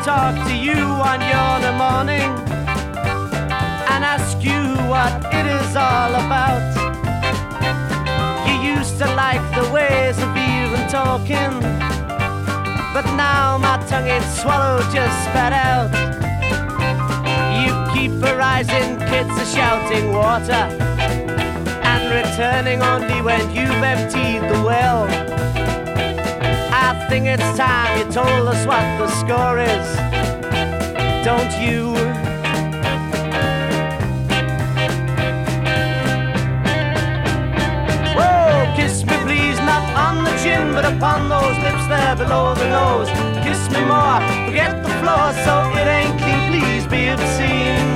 talk to you on your morning and ask you what it is all about. You used to like the ways of even talking, but now my tongue ain't swallowed, just spat out. You keep arising, kids are shouting water and returning only when you've emptied the well. I think it's time you told us what the score is, don't you? Whoa, kiss me please, not on the chin, but upon those lips there below the nose. Kiss me more, forget the floor so it ain't clean, please be obscene.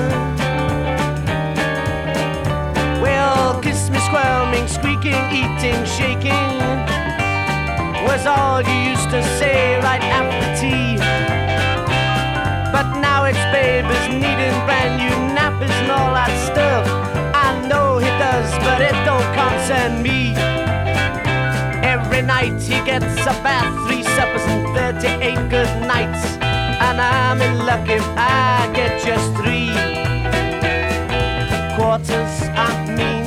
Well, kiss me squirming, squeaking, eating, shaking was all you used to say right after tea. But now it's babies needing brand new nappies and all that stuff. I know he does, but it don't concern me. Every night he gets a bath, 3 suppers and 38 good nights, and I'm in luck if I get just 3 quarters. I mean,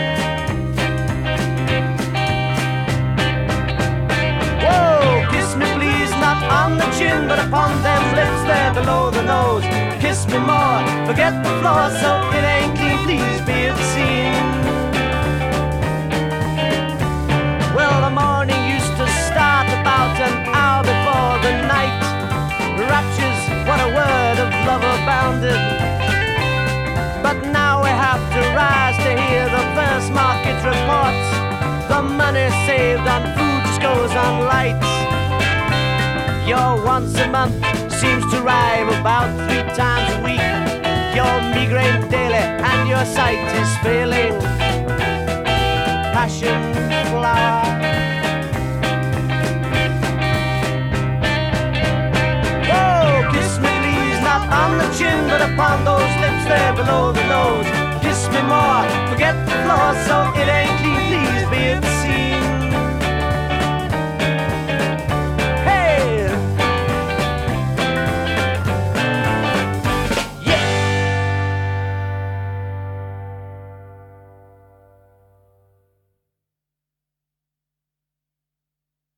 on the chin, but upon them lips there below the nose. Kiss me more, forget the floor so it ain't clean, please be obscene. Well, the morning used to start about an hour before the night. Raptures, what a word of love abounded. But now we have to rise to hear the first market reports. The money saved on food just goes on lights. Your once a month seems to arrive about 3 times a week. Your migraine daily and your sight is failing. Passion flower. Whoa, kiss me please, not on the chin, but upon those lips there below the nose. Kiss me more, forget the floor so it ain't clean, please be it.